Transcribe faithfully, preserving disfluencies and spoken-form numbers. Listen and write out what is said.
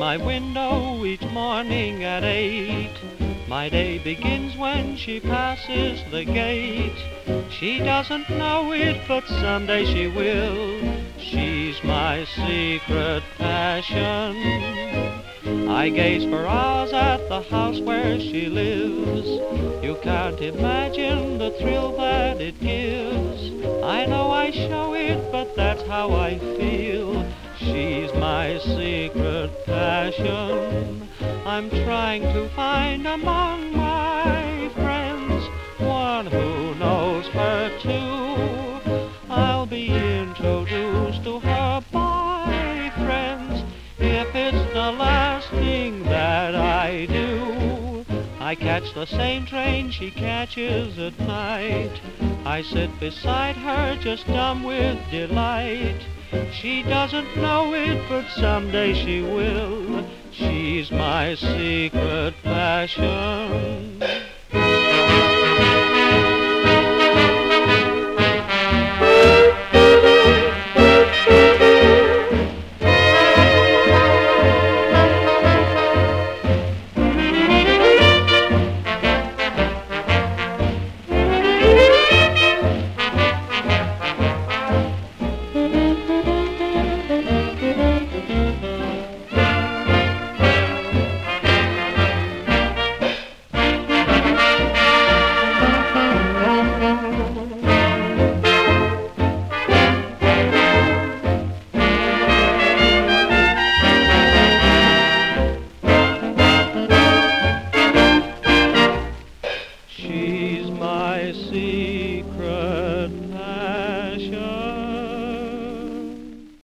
my window each morning at eight. My day begins when she passes the gate. She doesn't know it, but someday she will. She's my secret passion. I gaze for hours at the house where she lives. You can't imagine the thrill that it gives. I know I show it, but that's how I feel. She's my secret passion. I'm trying to find among my friends one who knows her too. I'll be introduced to her by friends if it's the last thing that I do. I catch the same train she catches at night. I sit beside her just dumb with delight. She doesn't know it, but someday she will. She's my secret passion. She's my secret